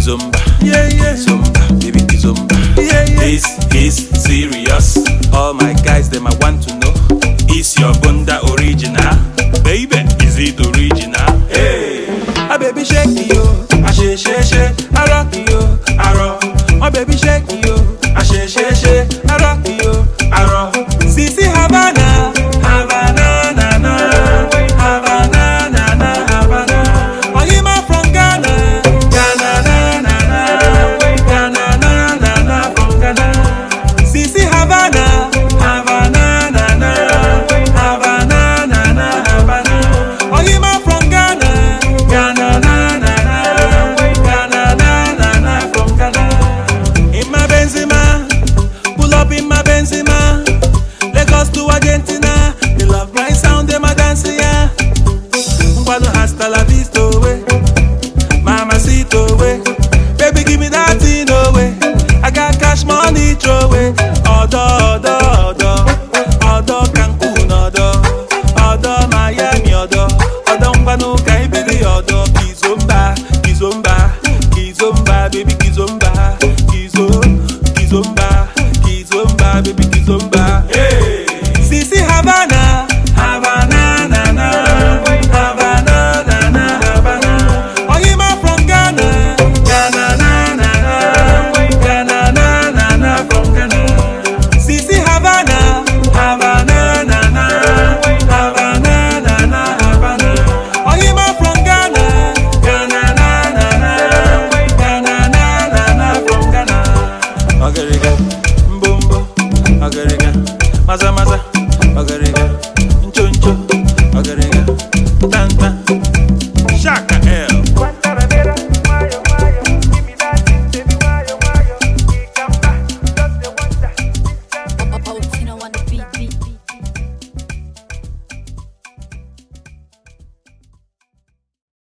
Kizomba, Kizomba, baby Kizomba. This is serious. All my guys, them I want to know. Is your bunda original? Baby, is it original? Hey, a baby shake yo, a shake, I rock yo, I rock. My baby shake yo, a shake, I rock yo, I rock. Sisi Havana, Havana, na na, Havana, na na, Havana. Oh, you ma from Ghana, Ghana, na na na, Ghana, na na na, from Ghana. Sisi Havana, Havana, na na, Havana, na na, Havana. Oh, you ma from Ghana, Ghana, na na na, Ghana, na na na, from Ghana. In my Benzema, pull up in my Benzema. Lagos to Argentina, they love my sound, they my dancing, yeah. Mbano hasta la vista, way. Mamacito, way. Baby, give me that thing, way. I got cash money, throw away. Odo, Cancun, odo, Miami, odo, Mbano, Kaibili, odo. Kizomba, baby, Kizomba, baby, Kizomba. Hey, Sisi Havana, Havana, na na, Havana, na na, Havana. Oh, you ma from Ghana, Ghana, na na na, Ghana, na na na, from Ghana. Sisi Havana, Havana, na na, Havana, na na, Havana. Oh, you ma from Ghana, Ghana, na na na, Ghana, na na, from Ghana. Okay, Maza, Maza, Magarega.